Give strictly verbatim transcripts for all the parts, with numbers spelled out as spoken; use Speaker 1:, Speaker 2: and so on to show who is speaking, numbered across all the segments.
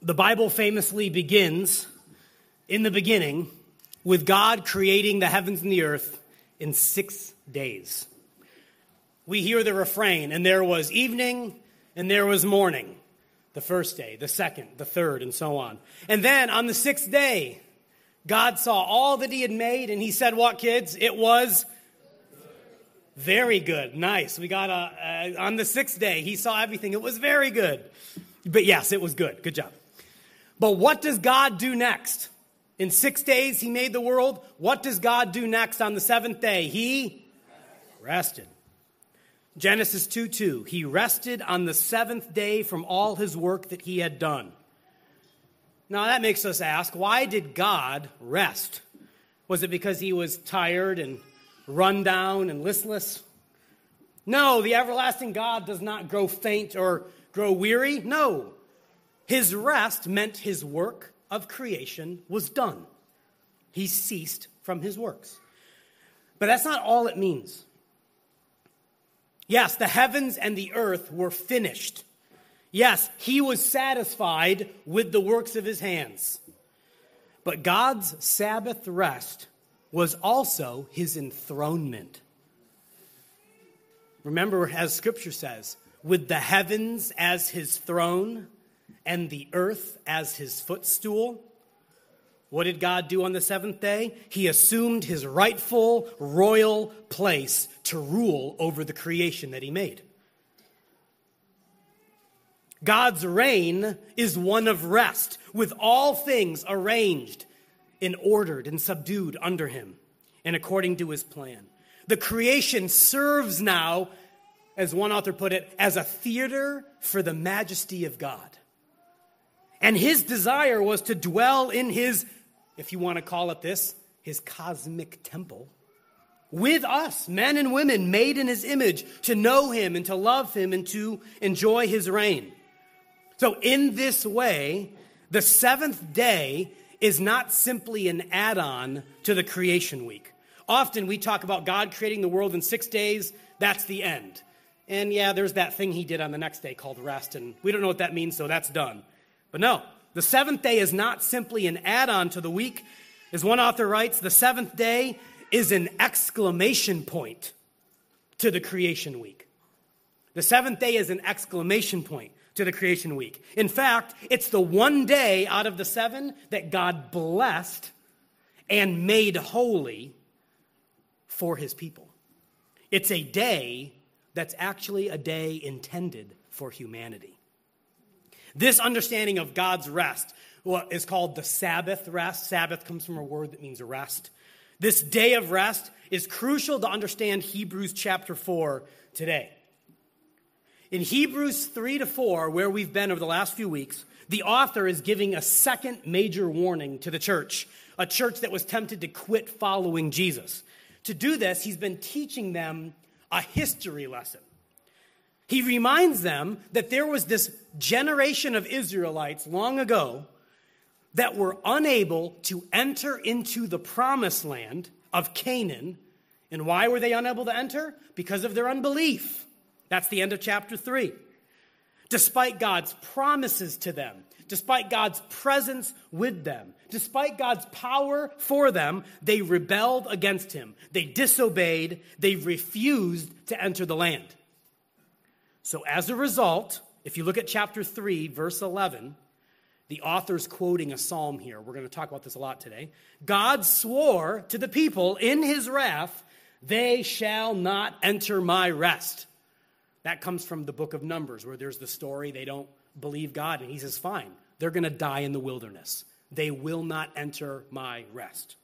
Speaker 1: The Bible famously begins in the beginning with God creating the heavens and the earth in six days. We hear the refrain, and there was evening and there was morning, the first day, the second, the third, and so on. And then on the sixth day, God saw all that he had made, and he said, what, kids? It was very good. Nice. We got a, uh, on the sixth day, he saw everything. It was very good. But yes, it was good. Good job. But what does God do next? In six days, he made the world. What does God do next on the seventh day? He rested. Genesis two two, he rested on the seventh day from all his work that he had done. Now that makes us ask, why did God rest? Was it because he was tired and run down and listless? No, the everlasting God does not grow faint or grow weary. No. His rest meant his work of creation was done. He ceased from his works. But that's not all it means. Yes, the heavens and the earth were finished. Yes, he was satisfied with the works of his hands. But God's Sabbath rest was also his enthronement. Remember, as Scripture says, with the heavens as his throne and the earth as his footstool. What did God do on the seventh day? He assumed his rightful royal place to rule over the creation that he made. God's reign is one of rest, with all things arranged and ordered and subdued under him and according to his plan. The creation serves now, as one author put it, as a theater for the majesty of God. And his desire was to dwell in his, if you want to call it this, his cosmic temple, with us, men and women made in his image, to know him and to love him and to enjoy his reign. So in this way, the seventh day is not simply an add-on to the creation week. Often we talk about God creating the world in six days, that's the end. And yeah, there's that thing he did on the next day called rest, and we don't know what that means, so that's done. But no, the seventh day is not simply an add-on to the week. As one author writes, the seventh day is an exclamation point to the creation week. The seventh day is an exclamation point to the creation week. In fact, it's the one day out of the seven that God blessed and made holy for his people. It's a day that's actually a day intended for humanity. This understanding of God's rest, what is called the Sabbath rest. Sabbath comes from a word that means rest. This day of rest is crucial to understand Hebrews chapter four today. In Hebrews three to four, where we've been over the last few weeks, the author is giving a second major warning to the church, a church that was tempted to quit following Jesus. To do this, he's been teaching them a history lesson. He reminds them that there was this generation of Israelites long ago that were unable to enter into the promised land of Canaan. And why were they unable to enter? Because of their unbelief. That's the end of chapter three. Despite God's promises to them, despite God's presence with them, despite God's power for them, they rebelled against him. They disobeyed. They refused to enter the land. So as a result, if you look at chapter three, verse eleven, the author's quoting a psalm here. We're going to talk about this a lot today. God swore to the people in his wrath, they shall not enter my rest. That comes from the book of Numbers, where there's the story, they don't believe God, and he says, fine, they're going to die in the wilderness. They will not enter my rest.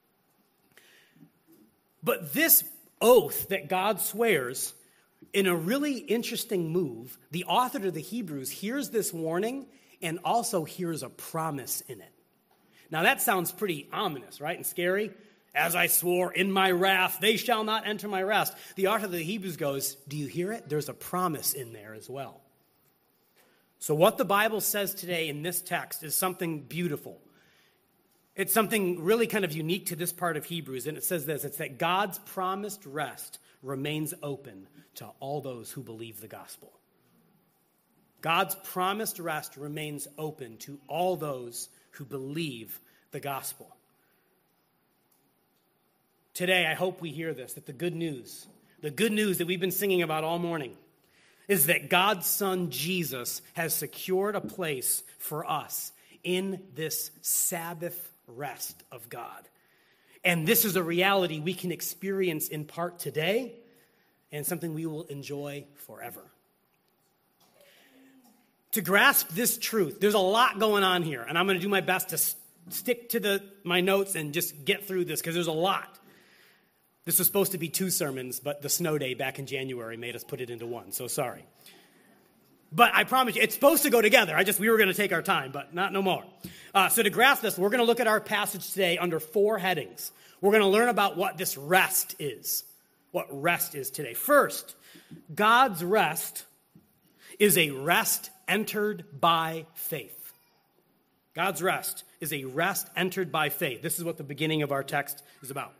Speaker 1: But this oath that God swears, in a really interesting move, the author to the Hebrews hears this warning and also hears a promise in it. Now that sounds pretty ominous, right, and scary. As I swore in my wrath, they shall not enter my rest. The author of the Hebrews goes, do you hear it? There's a promise in there as well. So what the Bible says today in this text is something beautiful. It's something really kind of unique to this part of Hebrews, and it says this, it's that God's promised rest remains open to all those who believe the gospel. God's promised rest remains open to all those who believe the gospel. Today, I hope we hear this, that the good news, the good news that we've been singing about all morning, is that God's Son, Jesus, has secured a place for us in this Sabbath rest of God. And this is a reality we can experience in part today and something we will enjoy forever. To grasp this truth, there's a lot going on here, and I'm going to do my best to s- stick to the my notes and just get through this because there's a lot. This was supposed to be two sermons, but the snow day back in January made us put it into one, so sorry. But I promise you, it's supposed to go together. I just, we were going to take our time, but not no more. Uh, so to grasp this, we're going to look at our passage today under four headings. We're going to learn about what this rest is, what rest is today. First, God's rest is a rest entered by faith. God's rest is a rest entered by faith. This is what the beginning of our text is about.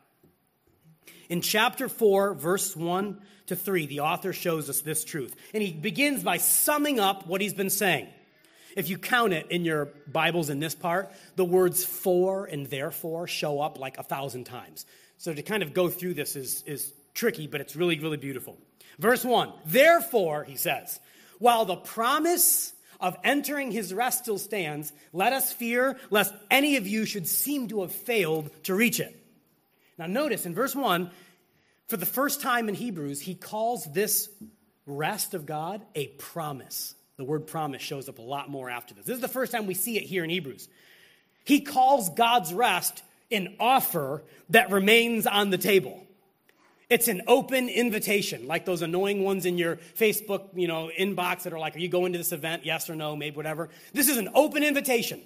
Speaker 1: In chapter four, verse one to three, the author shows us this truth. And he begins by summing up what he's been saying. If you count it in your Bibles in this part, the words for and therefore show up like a thousand times. So to kind of go through this is, is tricky, but it's really, really beautiful. Verse one, therefore, he says, while the promise of entering his rest still stands, let us fear lest any of you should seem to have failed to reach it. Now notice in verse one, for the first time in Hebrews, he calls this rest of God a promise. The word promise shows up a lot more after this. This is the first time we see it here in Hebrews. He calls God's rest an offer that remains on the table. It's an open invitation, like those annoying ones in your Facebook, you know, inbox that are like, are you going to this event? Yes or no, maybe whatever. This is an open invitation.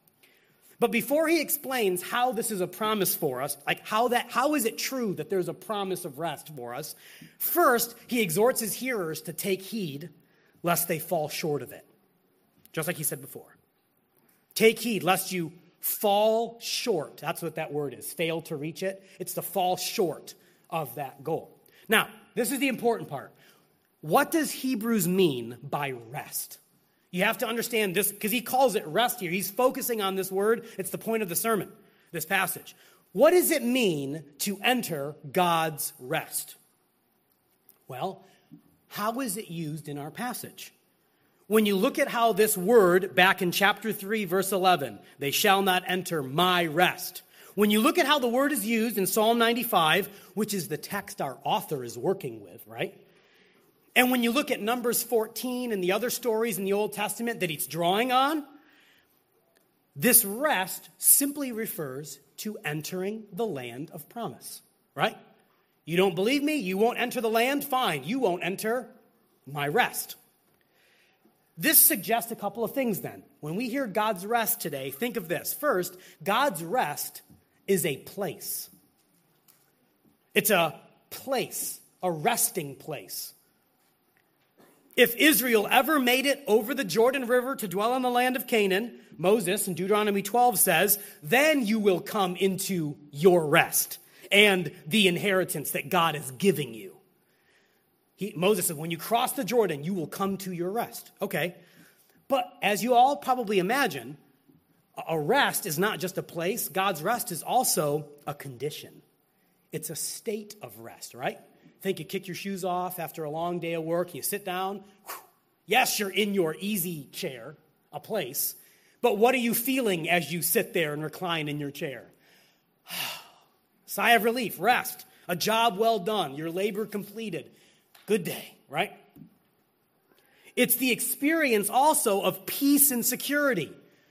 Speaker 1: But before he explains how this is a promise for us, like how that, how is it true that there's a promise of rest for us? First, he exhorts his hearers to take heed lest they fall short of it. Just like he said before. Take heed lest you fall short. That's what that word is, fail to reach it. It's to fall short of that goal. Now, this is the important part. What does Hebrews mean by rest? You have to understand this because he calls it rest here. He's focusing on this word. It's the point of the sermon, this passage. What does it mean to enter God's rest? Well, how is it used in our passage? When you look at how this word back in chapter three, verse eleven, they shall not enter my rest. When you look at how the word is used in Psalm ninety-five, which is the text our author is working with, right? And when you look at Numbers fourteen and the other stories in the Old Testament that it's drawing on, this rest simply refers to entering the land of promise, right? You don't believe me? You won't enter the land? Fine, you won't enter my rest. This suggests a couple of things then. When we hear God's rest today, think of this. First, God's rest is a place. It's a place, a resting place. If Israel ever made it over the Jordan River to dwell in the land of Canaan, Moses in Deuteronomy twelve says, then you will come into your rest and the inheritance that God is giving you. He, Moses said, when you cross the Jordan, you will come to your rest. Okay, but as you all probably imagine, a rest is not just a place. God's rest is also a condition. It's a state of rest, right? Think you kick your shoes off after a long day of work, and you sit down. Whew. Yes, you're in your easy chair, a place, but what are you feeling as you sit there and recline in your chair? Sigh of relief, rest, a job well done, your labor completed. Good day, right? It's the experience also of peace and security.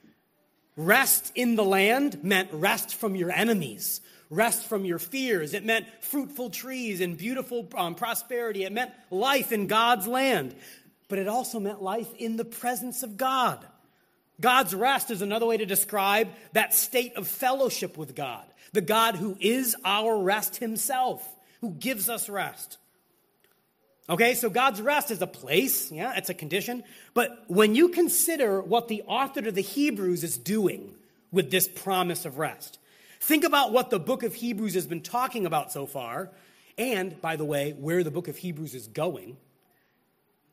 Speaker 1: Rest in the land meant rest from your enemies. Rest from your fears. It meant fruitful trees and beautiful um, prosperity. It meant life in God's land. But it also meant life in the presence of God. God's rest is another way to describe that state of fellowship with God. The God who is our rest himself, who gives us rest. Okay, so God's rest is a place, yeah, it's a condition. But when you consider what the author to the Hebrews is doing with this promise of rest, think about what the book of Hebrews has been talking about so far, and, by the way, where the book of Hebrews is going.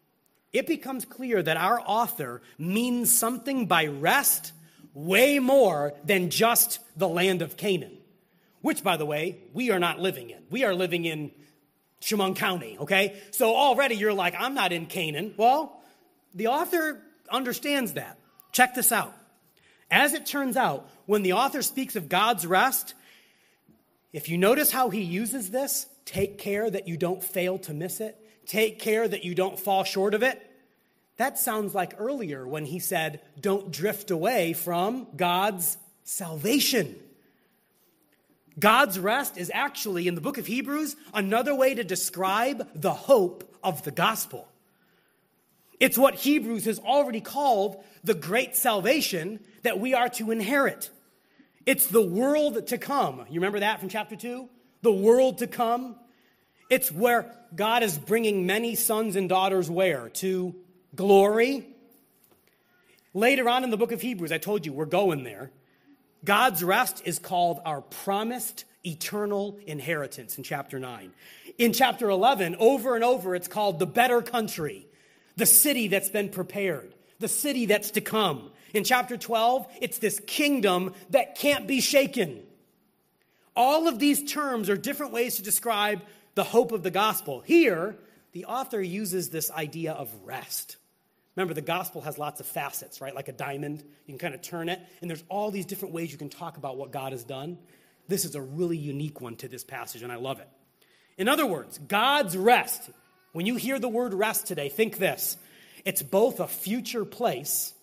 Speaker 1: it becomes clear that our author means something by rest way more than just the land of Canaan, which, by the way, we are not living in. We are living in Chemung County, okay? So already you're like, I'm not in Canaan. Well, the author understands that. Check this out. As it turns out, when the author speaks of God's rest, if you notice how he uses this, take care that you don't fail to miss it. Take care that you don't fall short of it. That sounds like earlier when he said, don't drift away from God's salvation. God's rest is actually, in the book of Hebrews, another way to describe the hope of the gospel. It's what Hebrews has already called the great salvation that we are to inherit. It's the world to come. You remember that from chapter two? The world to come. It's where God is bringing many sons and daughters where? To glory. Later on in the book of Hebrews, I told you we're going there. God's rest is called our promised eternal inheritance in chapter nine. In chapter eleven, over and over, it's called the better country, the city that's been prepared, the city that's to come. In chapter twelve, it's this kingdom that can't be shaken. All of these terms are different ways to describe the hope of the gospel. Here, the author uses this idea of rest. Remember, the gospel has lots of facets, right? Like a diamond. You can kind of turn it, and there's all these different ways you can talk about what God has done. This is a really unique one to this passage, and I love it. In other words, God's rest. When you hear the word rest today, think this. It's both a future place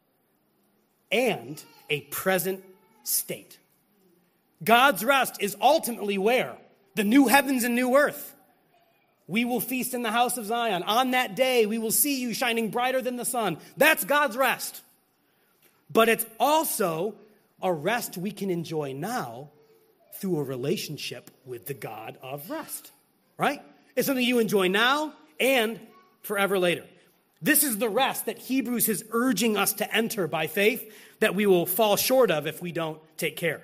Speaker 1: and a present state. God's rest is ultimately where? The new heavens and new earth. We will feast in the house of Zion. On that day, we will see you shining brighter than the sun. That's God's rest. But it's also a rest we can enjoy now through a relationship with the God of rest, right? It's something you enjoy now and forever later. This is the rest that Hebrews is urging us to enter by faith that we will fall short of if we don't take care.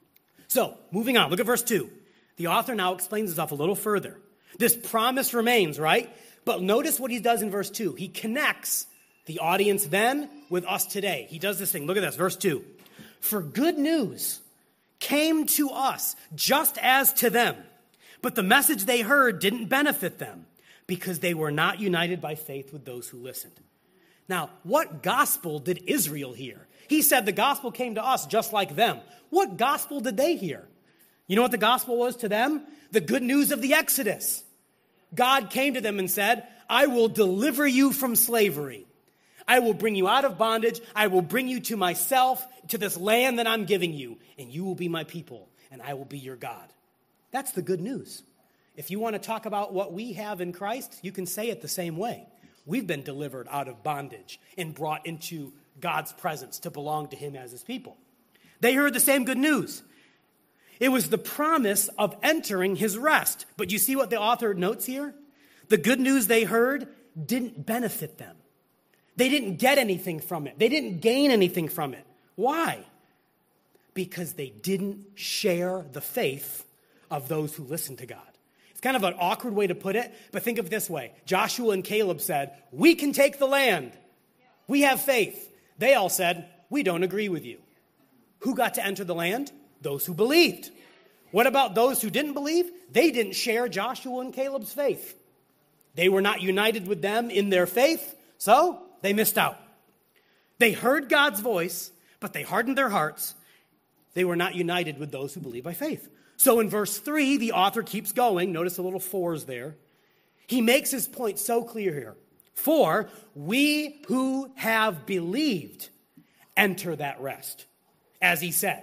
Speaker 1: So, moving on, look at verse two. The author now explains himself a little further. This promise remains, right? But notice what he does in verse two. He connects the audience then with us today. He does this thing. Look at this, verse two. For good news came to us just as to them, but the message they heard didn't benefit them because they were not united by faith with those who listened. Now, what gospel did Israel hear? He said the gospel came to us just like them. What gospel did they hear? You know what the gospel was to them? The good news of the Exodus. God came to them and said, I will deliver you from slavery. I will bring you out of bondage. I will bring you to myself, to this land that I'm giving you, and you will be my people, and I will be your God. That's the good news. If you want to talk about what we have in Christ, you can say it the same way. We've been delivered out of bondage and brought into God's presence to belong to him as his people. They heard the same good news. It was the promise of entering his rest. But you see what the author notes here? The good news they heard didn't benefit them. They didn't get anything from it. They didn't gain anything from it. Why? Because they didn't share the faith of those who listened to God. It's kind of an awkward way to put it, but think of it this way. Joshua and Caleb said, we can take the land. We have faith. They all said, we don't agree with you. Who got to enter the land? Those who believed. What about those who didn't believe? They didn't share Joshua and Caleb's faith. They were not united with them in their faith, so they missed out. They heard God's voice, but they hardened their hearts. They were not united with those who believe by faith. So in verse three, the author keeps going. Notice the little fours there. He makes his point so clear here. For we who have believed enter that rest. As he said,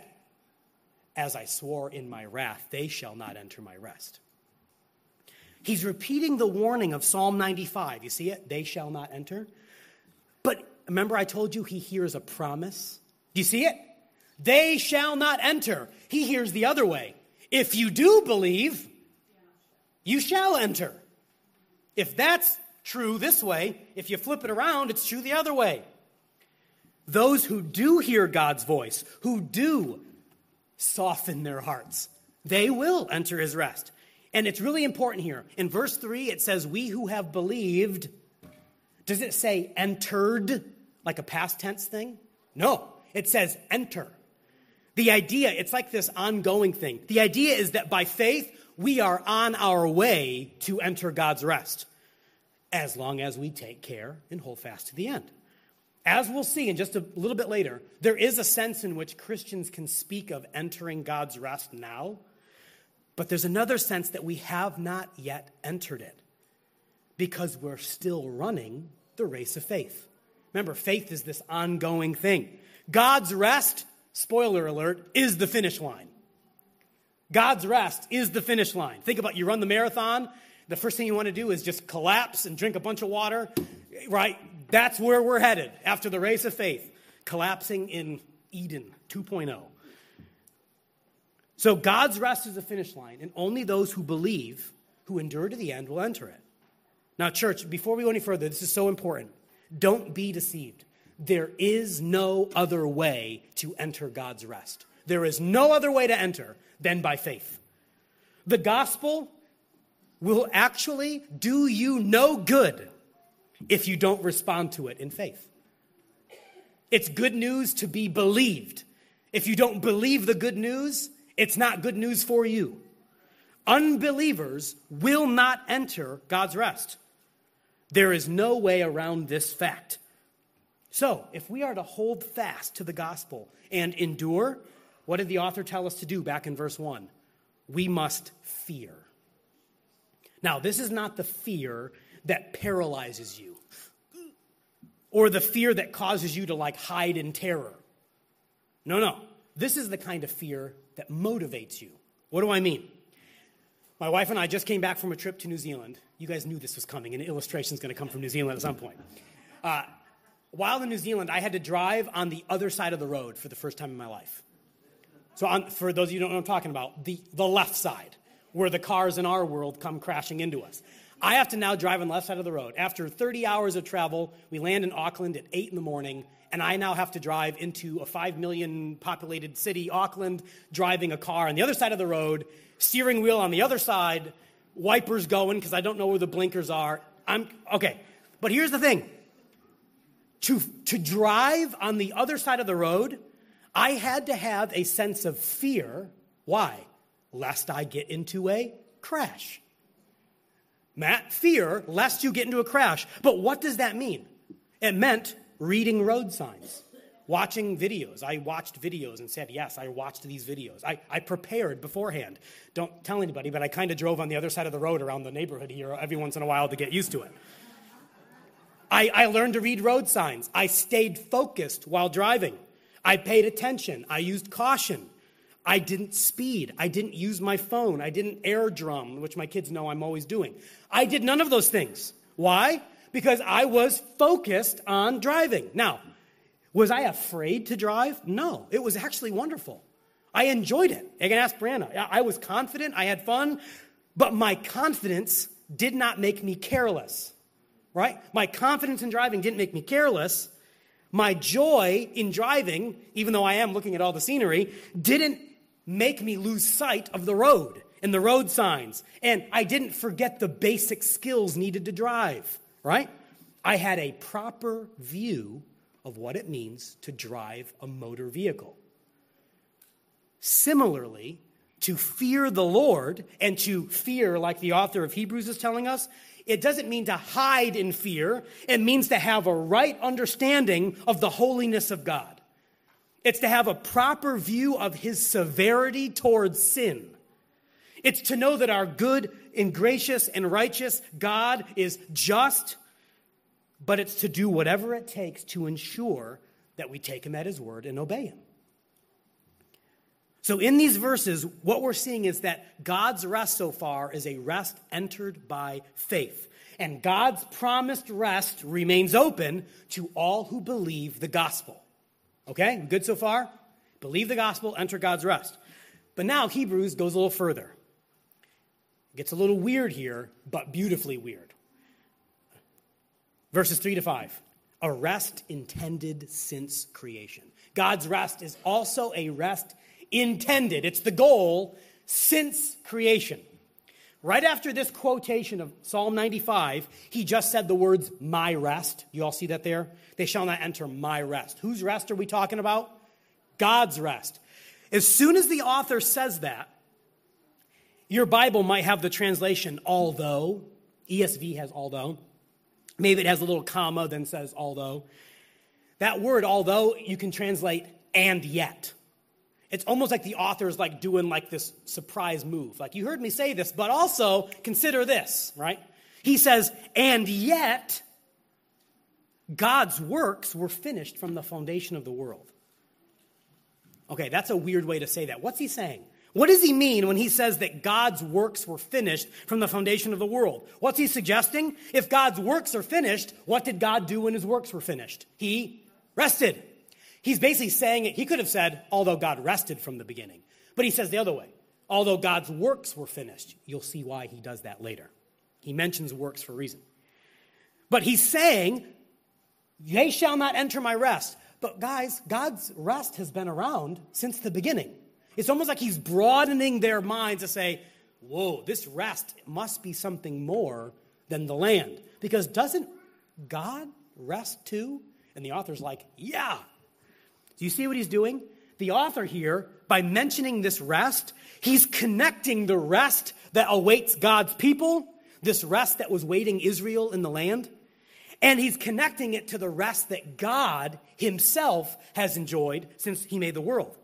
Speaker 1: as I swore in my wrath, they shall not enter my rest. He's repeating the warning of Psalm ninety-five. You see it? They shall not enter. But remember I told you he hears a promise? Do you see it? They shall not enter. He hears the other way. If you do believe, you shall enter. If that's true this way, if you flip it around, it's true the other way. Those who do hear God's voice, who do soften their hearts, they will enter his rest. And it's really important here. In verse three, it says, we who have believed Does it say entered, like a past tense thing? No, it says enter. The idea, it's like this ongoing thing. The idea is that by faith, we are on our way to enter God's rest, as long as we take care and hold fast to the end. As we'll see in just a little bit later, there is a sense in which Christians can speak of entering God's rest now, but there's another sense that we have not yet entered it because we're still running the race of faith. Remember, faith is this ongoing thing. God's rest, spoiler alert, is the finish line. God's rest is the finish line. Think about you run the marathon. The first thing you want to do is just collapse and drink a bunch of water, right? That's where we're headed after the race of faith, collapsing in Eden two point oh. So God's rest is the finish line, and only those who believe, who endure to the end, will enter it. Now, church, before we go any further, this is so important. Don't be deceived. There is no other way to enter God's rest. There is no other way to enter than by faith. The gospel will actually do you no good if you don't respond to it in faith. It's good news to be believed. If you don't believe the good news, it's not good news for you. Unbelievers will not enter God's rest. There is no way around this fact. So, if we are to hold fast to the gospel and endure, what did the author tell us to do back in verse one? We must fear. Now, this is not the fear that paralyzes you or the fear that causes you to like hide in terror. No, no. This is the kind of fear that motivates you. What do I mean? My wife and I just came back from a trip to New Zealand. You guys knew this was coming. An illustration is going to come from New Zealand at some point. Uh, while in New Zealand, I had to drive on the other side of the road for the first time in my life. So on, for those of you who don't know what I'm talking about, the, the left side, where the cars in our world come crashing into us. I have to now drive on the left side of the road. After thirty hours of travel, we land in Auckland at eight in the morning, and I now have to drive into a five million populated city, Auckland, driving a car on the other side of the road, steering wheel on the other side, wipers going because I don't know where the blinkers are. I'm okay. But here's the thing. To, to drive on the other side of the road, I had to have a sense of fear. Why? Lest I get into a crash. Matt, fear lest you get into a crash. But what does that mean? It meant reading road signs, watching videos. I watched videos and said, yes, I watched these videos. I, I prepared beforehand. Don't tell anybody, but I kind of drove on the other side of the road around the neighborhood here every once in a while to get used to it. I, I learned to read road signs. I stayed focused while driving. I paid attention. I used caution. I didn't speed. I didn't use my phone. I didn't air drum, which my kids know I'm always doing. I did none of those things. Why? Because I was focused on driving. Now, was I afraid to drive? No, it was actually wonderful. I enjoyed it. I can ask Brianna. I was confident. I had fun. But my confidence did not make me careless, right? My confidence in driving didn't make me careless. My joy in driving, even though I am looking at all the scenery, didn't make me lose sight of the road and the road signs. And I didn't forget the basic skills needed to drive, right? I had a proper view of what it means to drive a motor vehicle. Similarly, to fear the Lord and to fear, like the author of Hebrews is telling us, it doesn't mean to hide in fear. It means to have a right understanding of the holiness of God. It's to have a proper view of his severity towards sin. It's to know that our good and gracious and righteous God is just, but it's to do whatever it takes to ensure that we take him at his word and obey him. So in these verses, what we're seeing is that God's rest so far is a rest entered by faith. And God's promised rest remains open to all who believe the gospel. Okay, good so far? Believe the gospel, enter God's rest. But now Hebrews goes a little further. It gets a little weird here, but beautifully weird. Verses three to five. A rest intended since creation. God's rest is also a rest intended. It's the goal since creation. Right after this quotation of Psalm ninety-five, he just said the words, my rest. You all see that there? They shall not enter my rest. Whose rest are we talking about? God's rest. As soon as the author says that, your Bible might have the translation, although. E S V has although. Maybe it has a little comma, then says although. That word, although, you can translate and yet. It's almost like the author is like doing like this surprise move. Like, you heard me say this, but also consider this, right? He says, and yet, God's works were finished from the foundation of the world. Okay, that's a weird way to say that. What's he saying? What does he mean when he says that God's works were finished from the foundation of the world? What's he suggesting? If God's works are finished, what did God do when his works were finished? He rested. He's basically saying it. He could have said, although God rested from the beginning. But he says the other way. Although God's works were finished. You'll see why he does that later. He mentions works for a reason. But he's saying, they shall not enter my rest. But guys, God's rest has been around since the beginning. It's almost like he's broadening their minds to say, whoa, this rest must be something more than the land. Because doesn't God rest too? And the author's like, yeah. Do you see what he's doing? The author here, by mentioning this rest, he's connecting the rest that awaits God's people, this rest that was waiting Israel in the land, and he's connecting it to the rest that God himself has enjoyed since he made the world.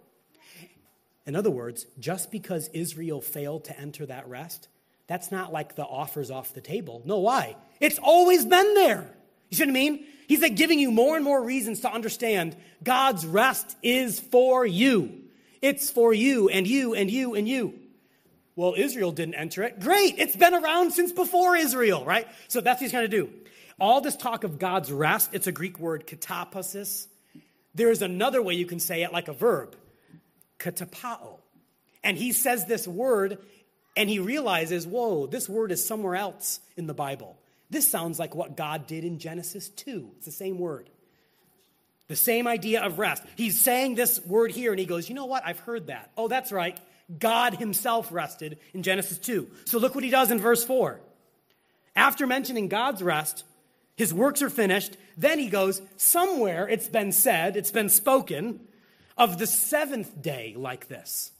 Speaker 1: In other words, just because Israel failed to enter that rest, that's not like the offer's off the table. No, why? It's always been there. You see what I mean? He's like giving you more and more reasons to understand God's rest is for you. It's for you and you and you and you. Well, Israel didn't enter it. Great. It's been around since before Israel, right? So that's what he's trying to do. All this talk of God's rest, it's a Greek word, katapasis. There's another way you can say it like a verb, katapao. And he says this word, and he realizes, whoa, this word is somewhere else in the Bible. This sounds like what God did in Genesis two. It's the same word. The same idea of rest. He's saying this word here, and he goes, you know what? I've heard that. Oh, that's right. God himself rested in Genesis two. So look what he does in verse four. After mentioning God's rest, his works are finished. Then he goes, somewhere it's been said, it's been spoken of the seventh day like this.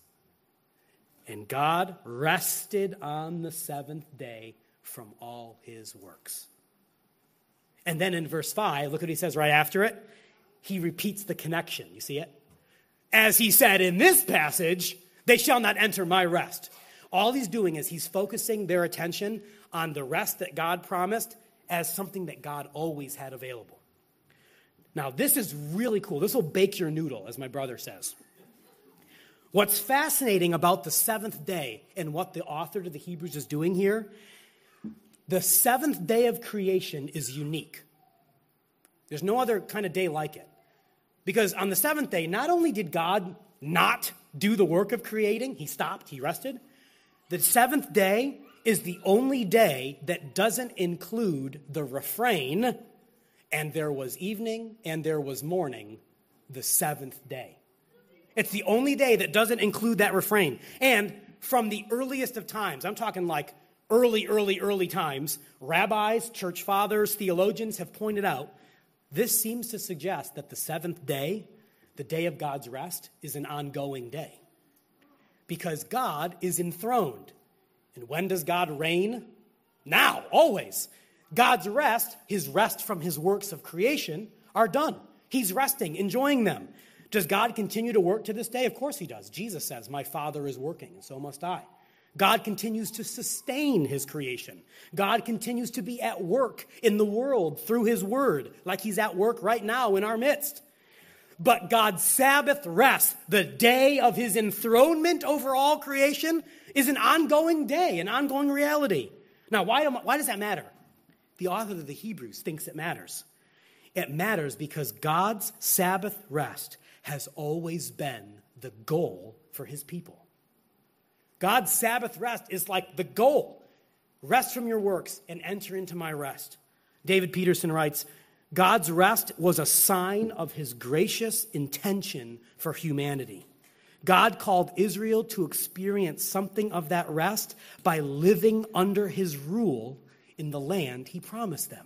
Speaker 1: And God rested on the seventh day from all his works. And then in verse five, look what he says right after it. He repeats the connection. You see it? As he said in this passage, they shall not enter my rest. All he's doing is he's focusing their attention on the rest that God promised as something that God always had available. Now, this is really cool. This will bake your noodle, as my brother says. What's fascinating about the seventh day and what the author to the Hebrews is doing here, the seventh day of creation is unique. There's no other kind of day like it. Because on the seventh day, not only did God not do the work of creating, he stopped, he rested. The seventh day is the only day that doesn't include the refrain, and there was evening and there was morning, the seventh day. It's the only day that doesn't include that refrain. And from the earliest of times, I'm talking like early, early, early times, rabbis, church fathers, theologians have pointed out, this seems to suggest that the seventh day, the day of God's rest, is an ongoing day. Because God is enthroned. And when does God reign? Now, always. God's rest, his rest from his works of creation, are done. He's resting, enjoying them. Does God continue to work to this day? Of course he does. Jesus says, my Father is working, and so must I. God continues to sustain his creation. God continues to be at work in the world through his word, like he's at work right now in our midst. But God's Sabbath rest, the day of his enthronement over all creation, is an ongoing day, an ongoing reality. Now, why, do, why does that matter? The author of the Hebrews thinks it matters. It matters because God's Sabbath rest has always been the goal for his people. God's Sabbath rest is like the goal. Rest from your works and enter into my rest. David Peterson writes, God's rest was a sign of his gracious intention for humanity. God called Israel to experience something of that rest by living under his rule in the land he promised them.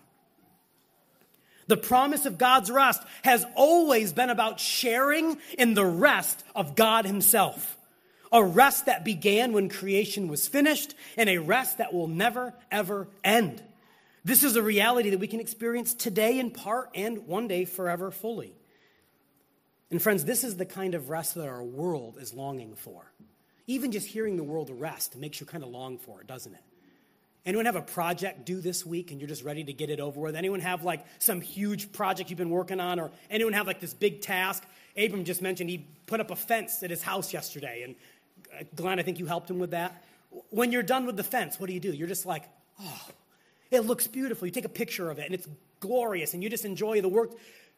Speaker 1: The promise of God's rest has always been about sharing in the rest of God himself. A rest that began when creation was finished, and a rest that will never, ever end. This is a reality that we can experience today in part and one day forever fully. And friends, this is the kind of rest that our world is longing for. Even just hearing the word rest makes you kind of long for it, doesn't it? Anyone have a project due this week and you're just ready to get it over with? Anyone have like some huge project you've been working on? Or anyone have like this big task? Abram just mentioned he put up a fence at his house yesterday. And Glenn, I think you helped him with that. When you're done with the fence, what do you do? You're just like, oh, it looks beautiful. You take a picture of it and it's glorious and you just enjoy the work.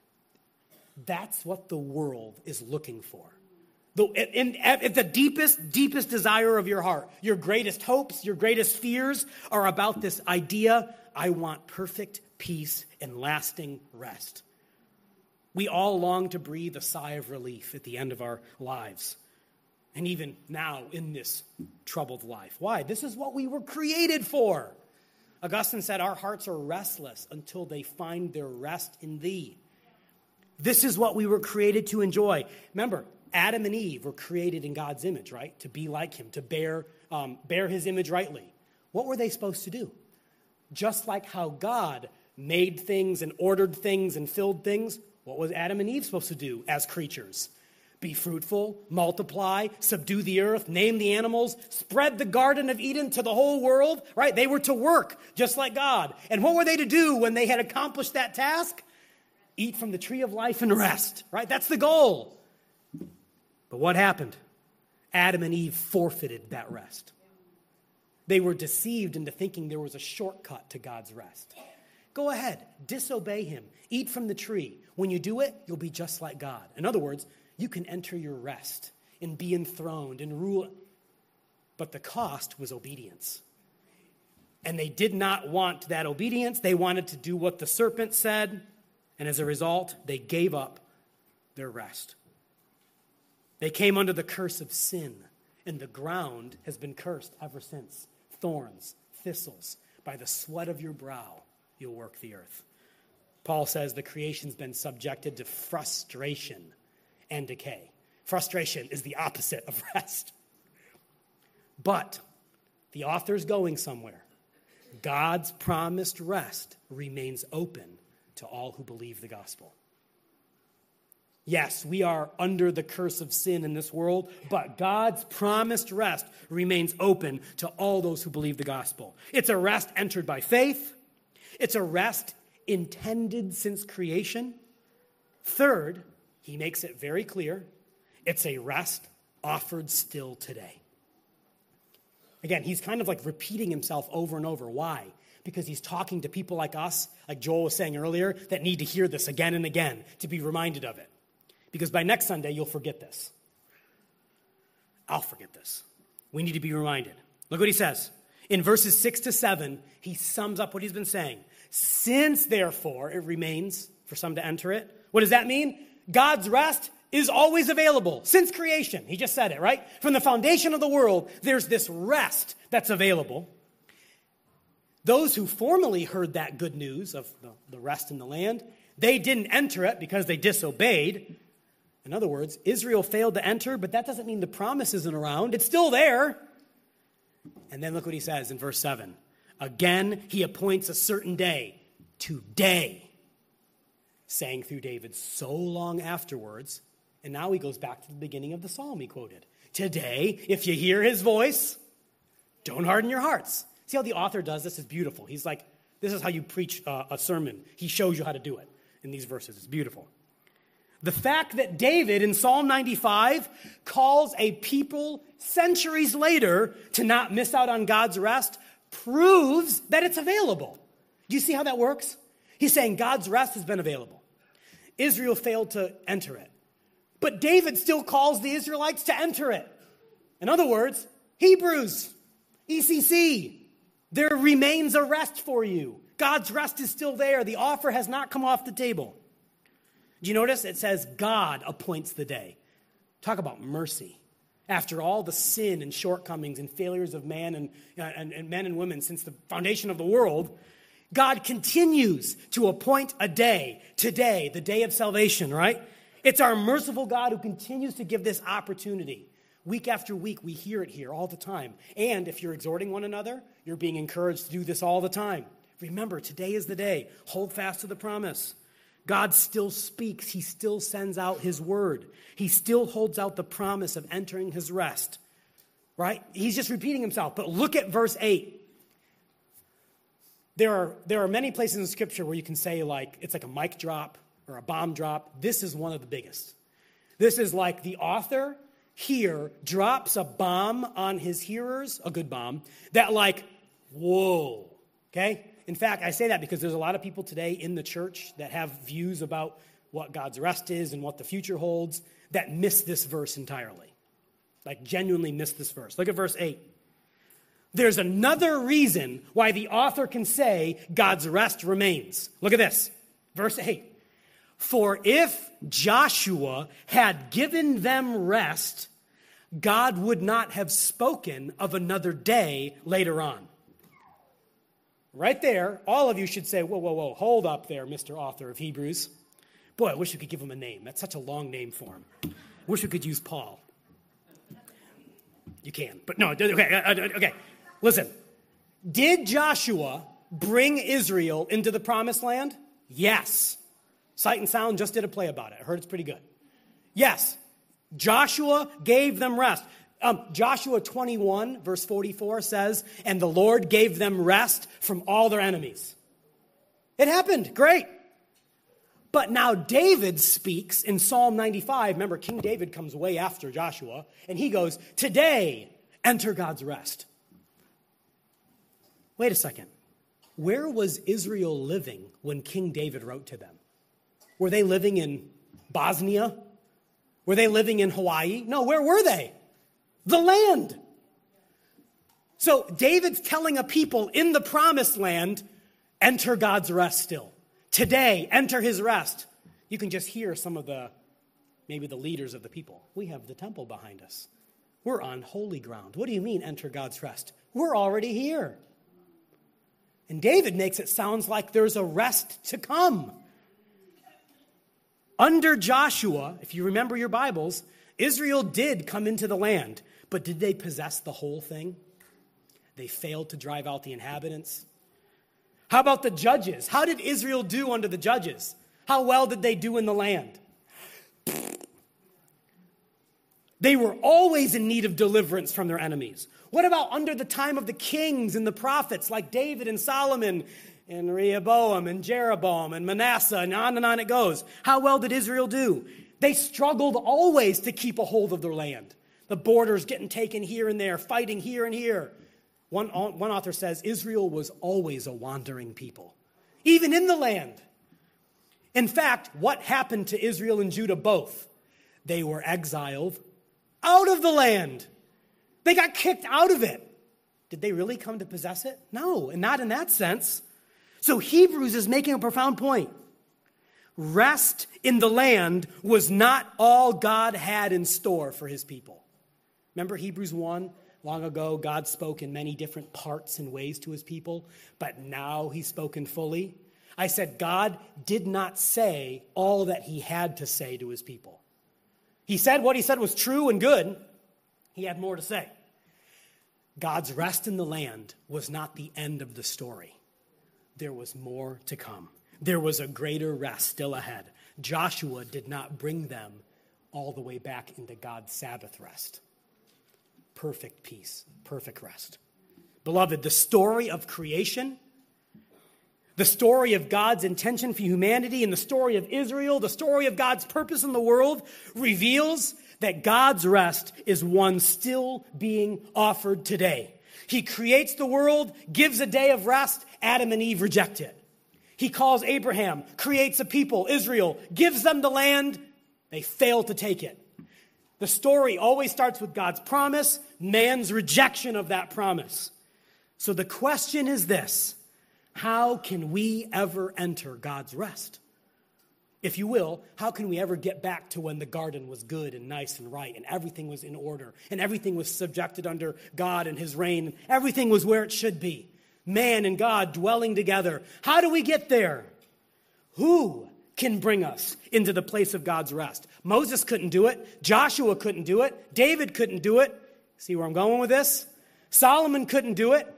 Speaker 1: That's what the world is looking for. The, in, in, the deepest, deepest desire of your heart, your greatest hopes, your greatest fears are about this idea, I want perfect peace and lasting rest. We all long to breathe a sigh of relief at the end of our lives. And even now in this troubled life. Why? This is what we were created for. Augustine said, our hearts are restless until they find their rest in thee. This is what we were created to enjoy. Remember, Adam and Eve were created in God's image, right? To be like him, to bear, um, bear his image rightly. What were they supposed to do? Just like how God made things and ordered things and filled things, what was Adam and Eve supposed to do as creatures? Be fruitful, multiply, subdue the earth, name the animals, spread the Garden of Eden to the whole world, right? They were to work just like God. And what were they to do when they had accomplished that task? Eat from the tree of life and rest, right? That's the goal. But what happened? Adam and Eve forfeited that rest. They were deceived into thinking there was a shortcut to God's rest. Go ahead, disobey him, eat from the tree. When you do it, you'll be just like God. In other words, you can enter your rest and be enthroned and rule. But the cost was obedience. And they did not want that obedience. They wanted to do what the serpent said. And as a result, they gave up their rest. They came under the curse of sin. And the ground has been cursed ever since. Thorns, thistles, by the sweat of your brow, you'll work the earth. Paul says the creation's been subjected to frustration and decay. Frustration is the opposite of rest. But the author's going somewhere. God's promised rest remains open to all who believe the gospel. Yes, we are under the curse of sin in this world, but God's promised rest remains open to all those who believe the gospel. It's a rest entered by faith. It's a rest intended since creation. Third, he makes it very clear, it's a rest offered still today. Again, he's kind of like repeating himself over and over. Why? Because he's talking to people like us, like Joel was saying earlier, that need to hear this again and again to be reminded of it. Because by next Sunday, you'll forget this. I'll forget this. We need to be reminded. Look what he says. In verses six to seven, he sums up what he's been saying. Since, therefore, it remains for some to enter it. What does that mean? God's rest is always available since creation. He just said it, right? From the foundation of the world, there's this rest that's available. Those who formerly heard that good news of the, the rest in the land, they didn't enter it because they disobeyed. In other words, Israel failed to enter, but that doesn't mean the promise isn't around. It's still there. And then look what he says in verse seven. Again, he appoints a certain day, today, sang through David so long afterwards. And now he goes back to the beginning of the psalm he quoted. Today, if you hear his voice, don't harden your hearts. See how the author does this? It's beautiful. He's like, this is how you preach uh, a sermon. He shows you how to do it in these verses. It's beautiful. The fact that David in Psalm ninety-five calls a people centuries later to not miss out on God's rest proves that it's available. Do you see how that works? He's saying God's rest has been available. Israel failed to enter it. But David still calls the Israelites to enter it. In other words, Hebrews, E C C, there remains a rest for you. God's rest is still there. The offer has not come off the table. Do you notice? It says God appoints the day. Talk about mercy. After all the sin and shortcomings and failures of man and, and, and men and women since the foundation of the world, God continues to appoint a day, today, the day of salvation, right? It's our merciful God who continues to give this opportunity. Week after week, we hear it here all the time. And if you're exhorting one another, you're being encouraged to do this all the time. Remember, today is the day. Hold fast to the promise. God still speaks. He still sends out his word. He still holds out the promise of entering his rest, right? He's just repeating himself. But look at verse eight. There are, there are many places in Scripture where you can say, like, it's like a mic drop or a bomb drop. This is one of the biggest. This is like the author here drops a bomb on his hearers, a good bomb, that like, whoa, okay? In fact, I say that because there's a lot of people today in the church that have views about what God's rest is and what the future holds that miss this verse entirely. Like genuinely miss this verse. Look at verse eight. There's another reason why the author can say God's rest remains. Look at this. Verse eight. For if Joshua had given them rest, God would not have spoken of another day later on. Right there, all of you should say, whoa, whoa, whoa, hold up there, Mister Author of Hebrews. Boy, I wish we could give him a name. That's such a long name for him. I wish we could use Paul. You can, but no, okay, okay. Listen, did Joshua bring Israel into the promised land? Yes. Sight and Sound just did a play about it. I heard it's pretty good. Yes, Joshua gave them rest. Um, Joshua twenty-one, verse forty-four says, and the Lord gave them rest from all their enemies. It happened. Great. But now David speaks in Psalm ninety-five. Remember, King David comes way after Joshua, and he goes, today, enter God's rest. Wait a second. Where was Israel living when King David wrote to them? Were they living in Bosnia? Were they living in Hawaii? No, where were they? The land. So David's telling a people in the promised land, enter God's rest still. Today, enter his rest. You can just hear some of the, maybe the leaders of the people. We have the temple behind us. We're on holy ground. What do you mean, enter God's rest? We're already here. And David makes it sound like there's a rest to come. Under Joshua, if you remember your Bibles, Israel did come into the land, but did they possess the whole thing? They failed to drive out the inhabitants. How about the judges? How did Israel do under the judges? How well did they do in the land? They were always in need of deliverance from their enemies. What about under the time of the kings and the prophets like David and Solomon and Rehoboam and Jeroboam and Manasseh and on and on it goes? How well did Israel do? They struggled always to keep a hold of their land. The borders getting taken here and there, fighting here and here. One, one author says Israel was always a wandering people, even in the land. In fact, what happened to Israel and Judah both? They were exiled out of the land. They got kicked out of it. Did they really come to possess it? No, and not in that sense. So Hebrews is making a profound point. Rest in the land was not all God had in store for his people. Remember Hebrews one? Long ago, God spoke in many different parts and ways to his people, but now he's spoken fully. I said God did not say all that he had to say to his people. He said what he said was true and good. He had more to say. God's rest in the land was not the end of the story. There was more to come. There was a greater rest still ahead. Joshua did not bring them all the way back into God's Sabbath rest. Perfect peace, perfect rest. Beloved, the story of creation, the story of God's intention for humanity, and the story of Israel, the story of God's purpose in the world reveals that God's rest is one still being offered today. He creates the world, gives a day of rest. Adam and Eve reject it. He calls Abraham, creates a people, Israel, gives them the land. They fail to take it. The story always starts with God's promise, man's rejection of that promise. So the question is this: how can we ever enter God's rest? if you will, how can we ever get back to when the garden was good and nice and right and everything was in order and everything was subjected under God and his reign and everything was where it should be? Man and God dwelling together. How do we get there? Who can bring us into the place of God's rest? Moses couldn't do it. Joshua couldn't do it. David couldn't do it. See where I'm going with this? Solomon couldn't do it.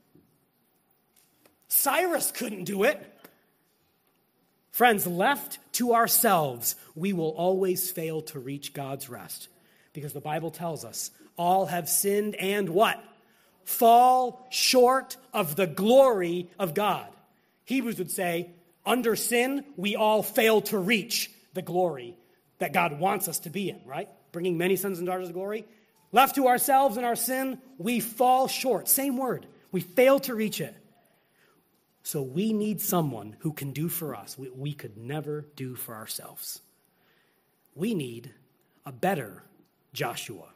Speaker 1: Cyrus couldn't do it. Friends, left to ourselves, we will always fail to reach God's rest. Because the Bible tells us, all have sinned and what? Fall short of the glory of God. Hebrews would say, under sin, we all fail to reach the glory that God wants us to be in, right? Bringing many sons and daughters to glory. Left to ourselves in our sin, we fall short. Same word. We fail to reach it. So we need someone who can do for us what we could never do for ourselves. We need a better Joshua.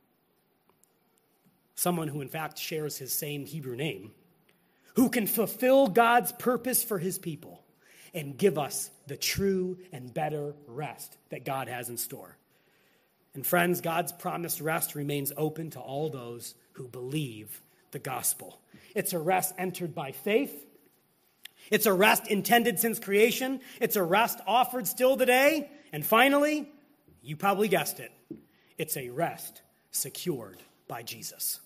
Speaker 1: Someone who in fact shares his same Hebrew name, who can fulfill God's purpose for his people and give us the true and better rest that God has in store. And friends, God's promised rest remains open to all those who believe the gospel. It's a rest entered by faith. It's a rest intended since creation. It's a rest offered still today. And finally, you probably guessed it, it's a rest secured by Jesus.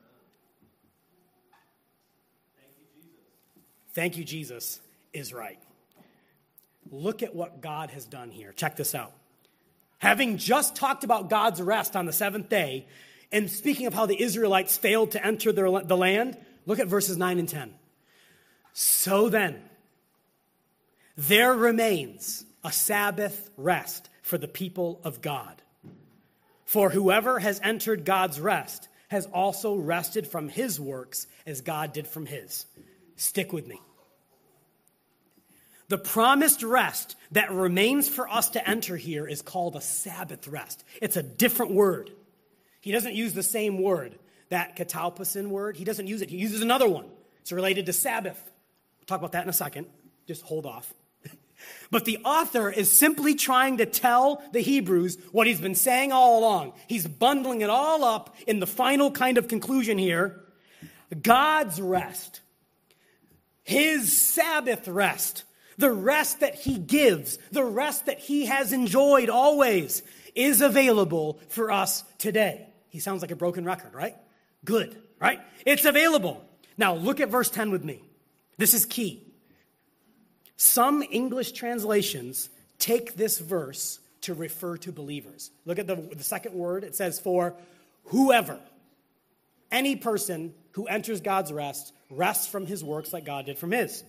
Speaker 1: Thank you, Jesus. Thank you, Jesus is right. Look at what God has done here. Check this out. Having just talked about God's rest on the seventh day, and speaking of how the Israelites failed to enter their, the land, look at verses nine and ten. So then, there remains a Sabbath rest for the people of God. For whoever has entered God's rest has also rested from his works as God did from his. Stick with me. The promised rest that remains for us to enter here is called a Sabbath rest. It's a different word. He doesn't use the same word, that kataupasin word. He doesn't use it. He uses another one. It's related to Sabbath. We'll talk about that in a second. Just hold off. But the author is simply trying to tell the Hebrews what he's been saying all along. He's bundling it all up in the final kind of conclusion here. God's rest, his Sabbath rest, the rest that he gives, the rest that he has enjoyed always, is available for us today. He sounds like a broken record, right? Good, right? It's available. Now look at verse ten with me. This is key. Some English translations take this verse to refer to believers. Look at the, the second word. It says, for whoever, any person who enters God's rest, rests from his works like God did from his.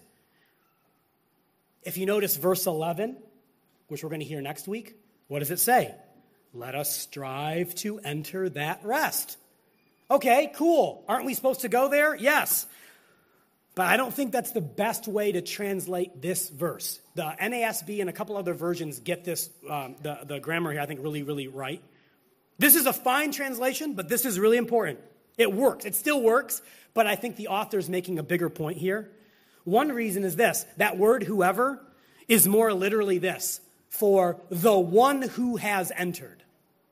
Speaker 1: If you notice verse eleven, which we're going to hear next week, what does it say? Let us strive to enter that rest. Okay, cool. Aren't we supposed to go there? Yes. But I don't think that's the best way to translate this verse. The N A S B and a couple other versions get this, um, the, the grammar here, I think, really, really right. This is a fine translation, but this is really important. It works. It still works, but I think the author's making a bigger point here. One reason is this. That word, whoever, is more literally this. For the one who has entered.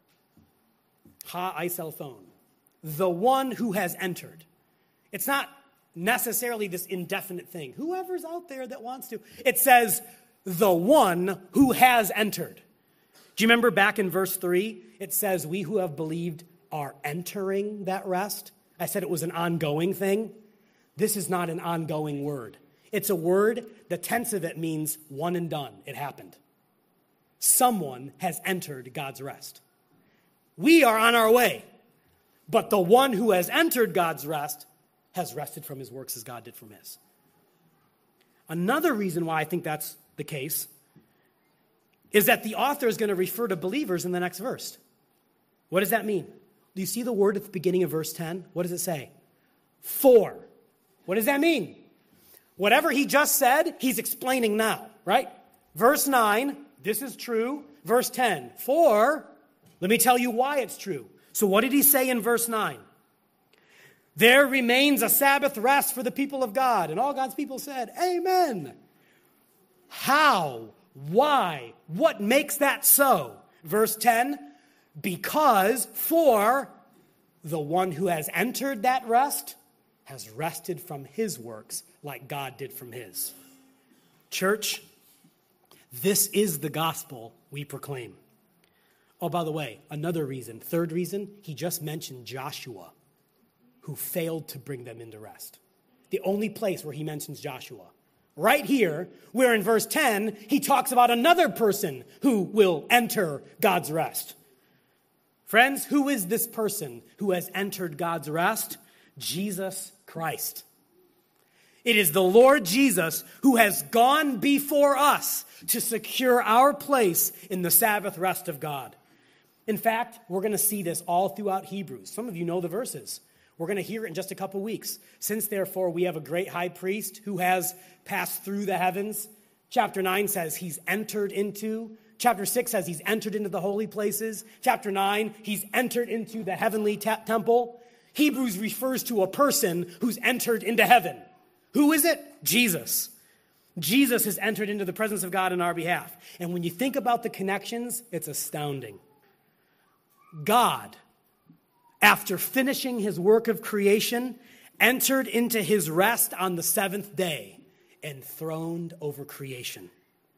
Speaker 1: Ha iselphone. The one who has entered. It's not necessarily this indefinite thing. Whoever's out there that wants to. It says, the one who has entered. Do you remember back in verse three? It says, we who have believed are entering that rest. I said it was an ongoing thing. This is not an ongoing word. It's a word, the tense of it means one and done. It happened. Someone has entered God's rest. We are on our way. But the one who has entered God's rest has rested from his works as God did from his. Another reason why I think that's the case is that the author is going to refer to believers in the next verse. What does that mean? Do you see the word at the beginning of verse ten? What does it say? For. What does that mean? Whatever he just said, he's explaining now, right? Verse nine, this is true. Verse ten, for, let me tell you why it's true. So what did he say in verse nine? There remains a Sabbath rest for the people of God. And all God's people said, amen. How Why? What makes that so? Verse ten, because for the one who has entered that rest has rested from his works like God did from his. Church, this is the gospel we proclaim. Oh, by the way, another reason, third reason, he just mentioned Joshua, who failed to bring them into rest. The only place where he mentions Joshua. Right here, where in verse ten, he talks about another person who will enter God's rest. Friends, who is this person who has entered God's rest? Jesus Christ. It is the Lord Jesus who has gone before us to secure our place in the Sabbath rest of God. In fact, we're going to see this all throughout Hebrews. Some of you know the verses. We're going to hear it in just a couple weeks. Since, therefore, we have a great high priest who has passed through the heavens. Chapter nine says he's entered into. Chapter six says he's entered into the holy places. Chapter nine, he's entered into the heavenly te- temple. Hebrews refers to a person who's entered into heaven. Who is it? Jesus. Jesus has entered into the presence of God on our behalf. And when you think about the connections, it's astounding. God, after finishing his work of creation, entered into his rest on the seventh day, enthroned over creation.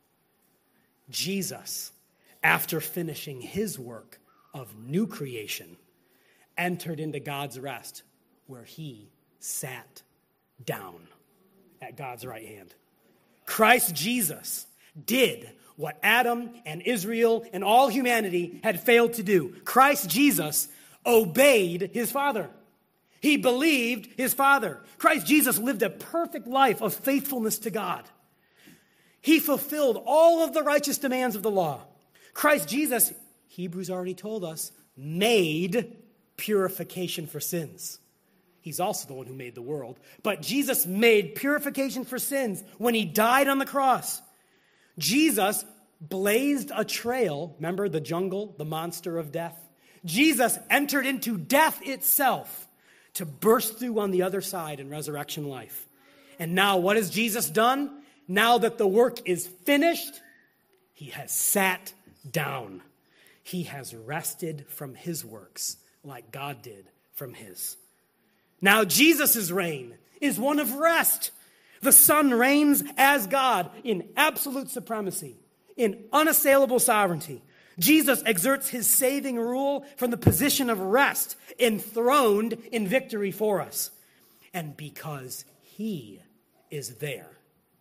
Speaker 1: Jesus, after finishing his work of new creation, entered into God's rest where he sat down at God's right hand. Christ Jesus did what Adam and Israel and all humanity had failed to do. Christ Jesus obeyed his Father. He believed his Father. Christ Jesus lived a perfect life of faithfulness to God. He fulfilled all of the righteous demands of the law. Christ Jesus, Hebrews already told us, made purification for sins. He's also the one who made the world. But Jesus made purification for sins when he died on the cross. Jesus blazed a trail. Remember the jungle, the monster of death? Jesus entered into death itself to burst through on the other side in resurrection life. And now what has Jesus done? Now that the work is finished, he has sat down. He has rested from his works like God did from his. Now Jesus' reign is one of rest. The Son reigns as God in absolute supremacy, in unassailable sovereignty. Jesus exerts his saving rule from the position of rest, enthroned in victory for us. And because he is there,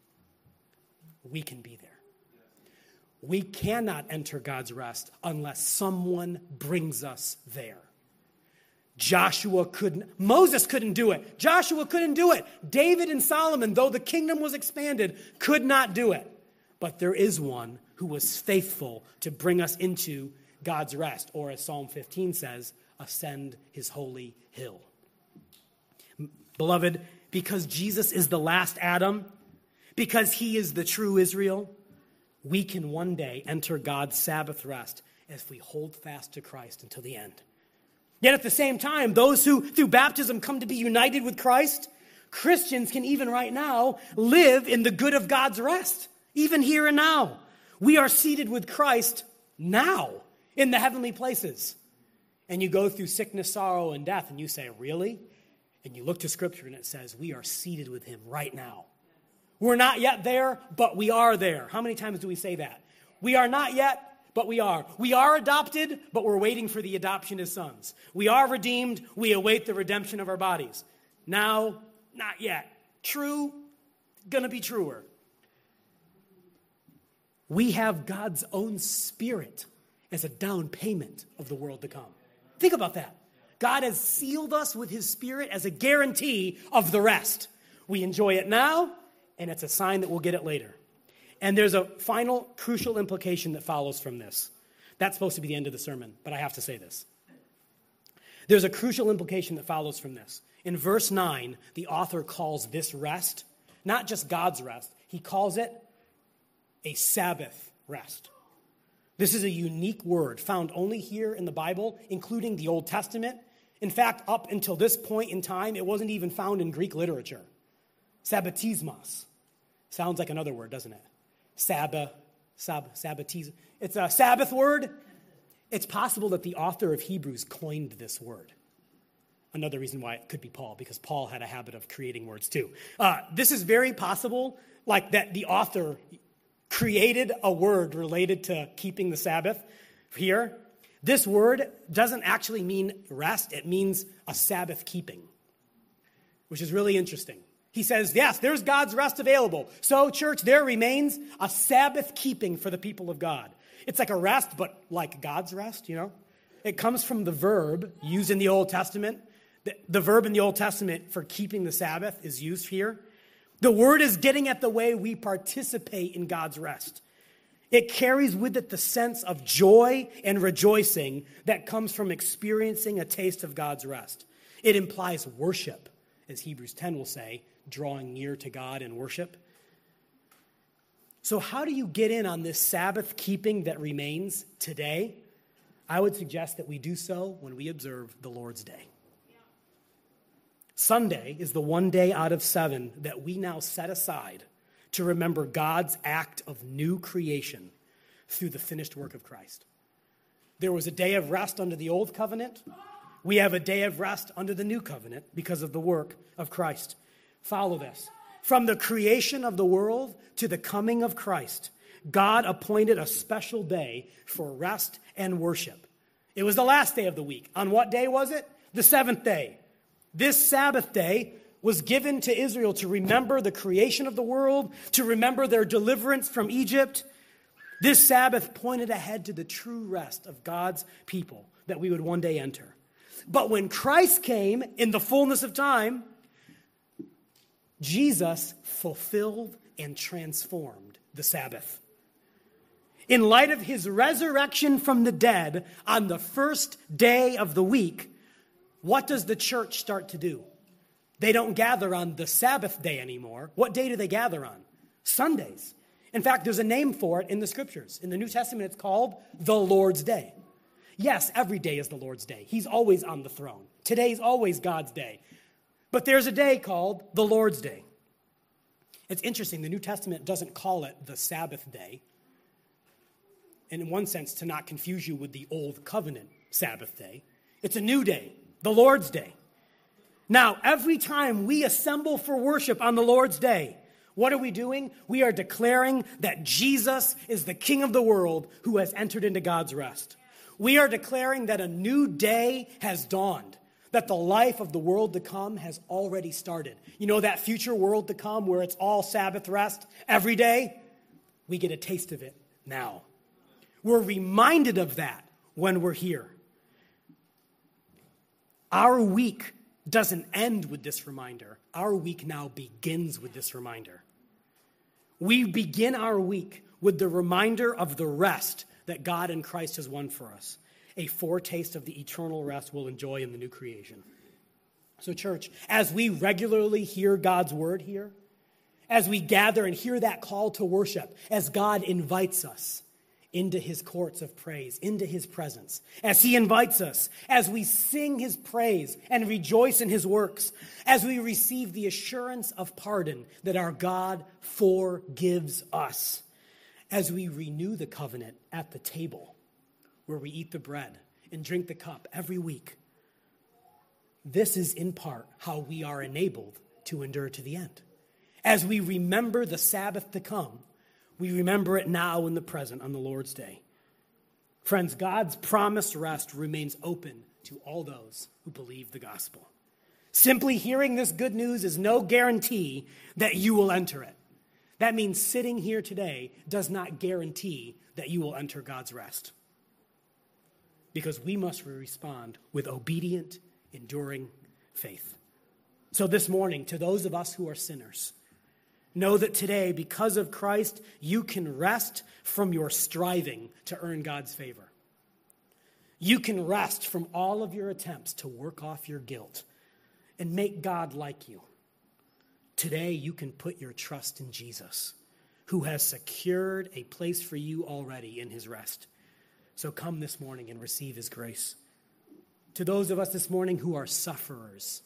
Speaker 1: we can be there. We cannot enter God's rest unless someone brings us there. Joshua couldn't, Moses couldn't do it. Joshua couldn't do it. David and Solomon, though the kingdom was expanded, could not do it. But there is one who was faithful to bring us into God's rest, or as Psalm fifteen says, ascend his holy hill. Beloved, because Jesus is the last Adam, because he is the true Israel, we can one day enter God's Sabbath rest if we hold fast to Christ until the end. Yet at the same time, those who through baptism come to be united with Christ, Christians can even right now live in the good of God's rest, even here and now. We are seated with Christ now in the heavenly places. And you go through sickness, sorrow, and death, and you say, really? And you look to Scripture and it says, we are seated with him right now. We're not yet there, but we are there. How many times do we say that? We are not yet, but we are. We are adopted, but we're waiting for the adoption as sons. We are redeemed. We await the redemption of our bodies. Now, not yet. True, gonna be truer. We have God's own Spirit as a down payment of the world to come. Think about that. God has sealed us with his Spirit as a guarantee of the rest. We enjoy it now, and it's a sign that we'll get it later. And there's a final crucial implication that follows from this. That's supposed to be the end of the sermon, but I have to say this. There's a crucial implication that follows from this. In verse nine, the author calls this rest, not just God's rest, he calls it a Sabbath rest. This is a unique word found only here in the Bible, including the Old Testament. In fact, up until this point in time, it wasn't even found in Greek literature. Sabbatismos. Sounds like another word, doesn't it? Sabbath, Sab, Sabbatiz. It's a Sabbath word. It's possible that the author of Hebrews coined this word. Another reason why it could be Paul, because Paul had a habit of creating words too. Uh, this is very possible, like that the author created a word related to keeping the Sabbath here. This word doesn't actually mean rest. It means a Sabbath keeping, which is really interesting. He says, yes, there's God's rest available. So, church, there remains a Sabbath keeping for the people of God. It's like a rest, but like God's rest, you know? It comes from the verb used in the Old Testament. The, the verb in the Old Testament for keeping the Sabbath is used here. The word is getting at the way we participate in God's rest. It carries with it the sense of joy and rejoicing that comes from experiencing a taste of God's rest. It implies worship, as Hebrews ten will say, drawing near to God in worship. So how do you get in on this Sabbath keeping that remains today? I would suggest that we do so when we observe the Lord's Day. Sunday is the one day out of seven that we now set aside to remember God's act of new creation through the finished work of Christ. There was a day of rest under the old covenant. We have a day of rest under the new covenant because of the work of Christ. Follow this. From the creation of the world to the coming of Christ, God appointed a special day for rest and worship. It was the last day of the week. On what day was it? The seventh day. This Sabbath day was given to Israel to remember the creation of the world, to remember their deliverance from Egypt. This Sabbath pointed ahead to the true rest of God's people that we would one day enter. But when Christ came in the fullness of time, Jesus fulfilled and transformed the Sabbath. In light of his resurrection from the dead on the first day of the week, what does the church start to do? They don't gather on the Sabbath day anymore. What day do they gather on? Sundays. In fact, there's a name for it in the scriptures. In the New Testament, it's called the Lord's Day. Yes, every day is the Lord's Day. He's always on the throne. Today's always God's day. But there's a day called the Lord's Day. It's interesting, the New Testament doesn't call it the Sabbath day. And in one sense, to not confuse you with the Old Covenant Sabbath day. It's a new day, the Lord's Day. Now, every time we assemble for worship on the Lord's Day, what are we doing? We are declaring that Jesus is the King of the world who has entered into God's rest. We are declaring that a new day has dawned, that the life of the world to come has already started. You know that future world to come where it's all Sabbath rest every day? We get a taste of it now. We're reminded of that when we're here. Our week doesn't end with this reminder. Our week now begins with this reminder. We begin our week with the reminder of the rest that God in Christ has won for us, a foretaste of the eternal rest we'll enjoy in the new creation. So, church, as we regularly hear God's word here, as we gather and hear that call to worship, as God invites us into his courts of praise, into his presence, as he invites us, as we sing his praise and rejoice in his works, as we receive the assurance of pardon that our God forgives us, as we renew the covenant at the table where we eat the bread and drink the cup every week. This is in part how we are enabled to endure to the end. As we remember the Sabbath to come, we remember it now in the present on the Lord's Day. Friends, God's promised rest remains open to all those who believe the gospel. Simply hearing this good news is no guarantee that you will enter it. That means sitting here today does not guarantee that you will enter God's rest. Because we must respond with obedient, enduring faith. So this morning, to those of us who are sinners, know that today, because of Christ, you can rest from your striving to earn God's favor. You can rest from all of your attempts to work off your guilt and make God like you. Today, you can put your trust in Jesus, who has secured a place for you already in his rest. So come this morning and receive his grace. To those of us this morning who are sufferers,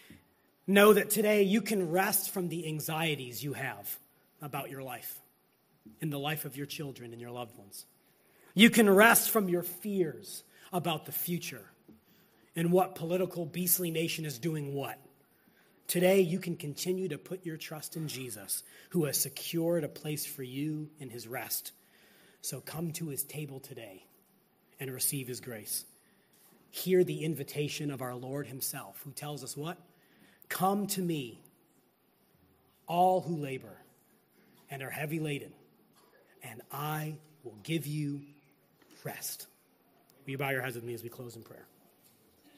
Speaker 1: know that today you can rest from the anxieties you have about your life. in the life of your children and your loved ones. You can rest from your fears about the future and what political beastly nation is doing what. Today, you can continue to put your trust in Jesus, who has secured a place for you in his rest. So come to his table today and receive his grace. Hear the invitation of our Lord himself, who tells us what? Come to me, all who labor and are heavy laden, and I will give you rest. Will you bow your heads with me as we close in prayer?